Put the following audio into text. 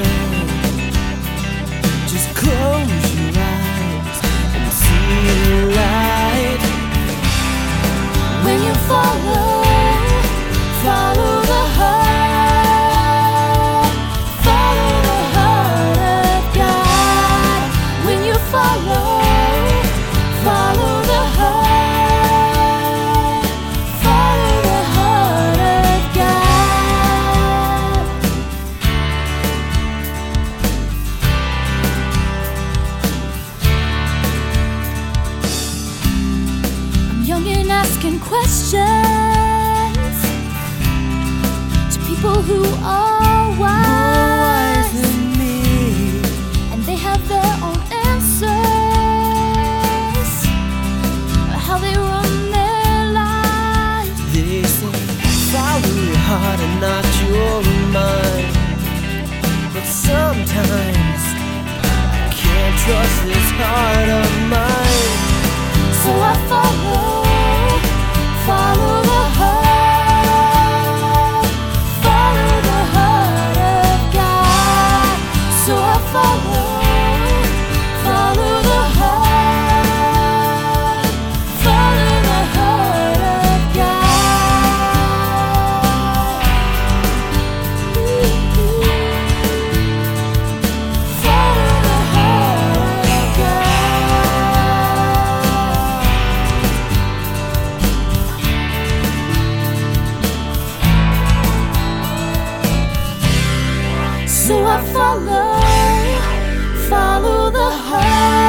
sun. Just close your eyes and see the light. When you follow the heart, follow the heart of God. When you follow the heart, follow the heart of God. I'm young and asking questions to people who are wise, Than me, and they have their own answers, how they run their lives. they say follow your heart and not your mind. But sometimes I can't trust this heart of mine. So I follow the heart, follow the heart of God. So I follow the heart, follow the heart of God. Follow the heart of God. So I follow the heart.